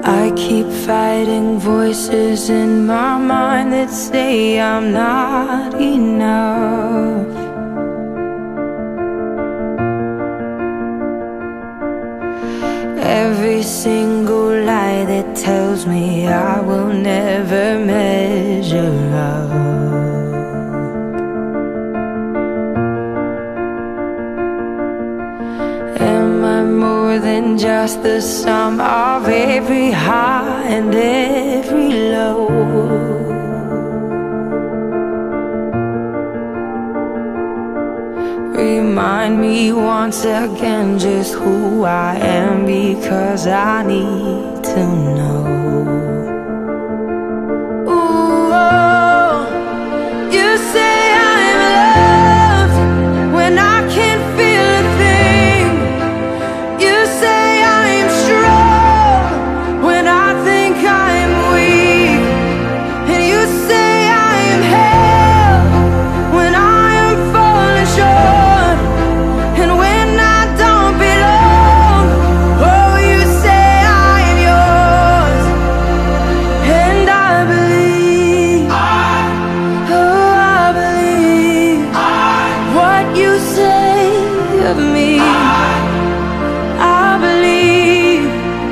I keep fighting voices in my mind that say I'm not enough. Every single lie that tells me I will never measure up. Am I more than just the sum of every high and every low? Remind me once again just who I am, because I need to know. Ooh, oh, you say I'm loved when I can't feel a thing. You say I'm strong when I think I'm weak. And you say I'm held when I am falling short. And when I don't belong, oh, you say I am yours. And I believe, oh, I believe what you say of me. I believe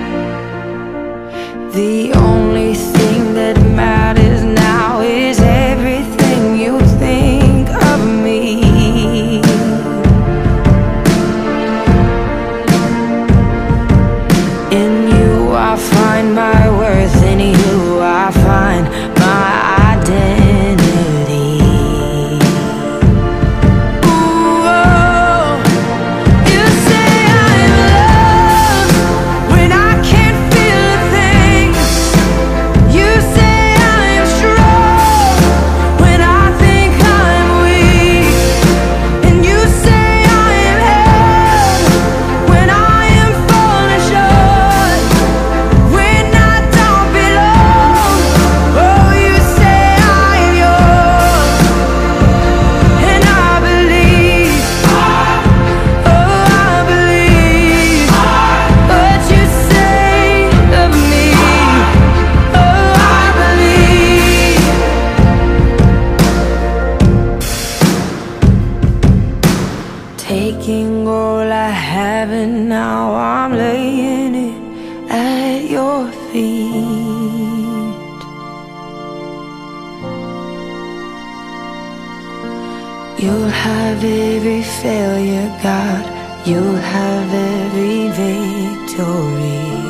the only thing that matters now is everything you think of me. In you I find my worth, in you I find my identity. Ooh, oh, you say I'm loved when I can't feel a thing. You say I'm strong when I think I'm weak. And you say I am held when I am falling short. When I don't belong, oh, you say I am yours. And I believe, oh, I believe what you say of me. Oh, I believe. Taking all I have and now I'm laying it at your feet. You'll have every failure, God. You'll have every victory.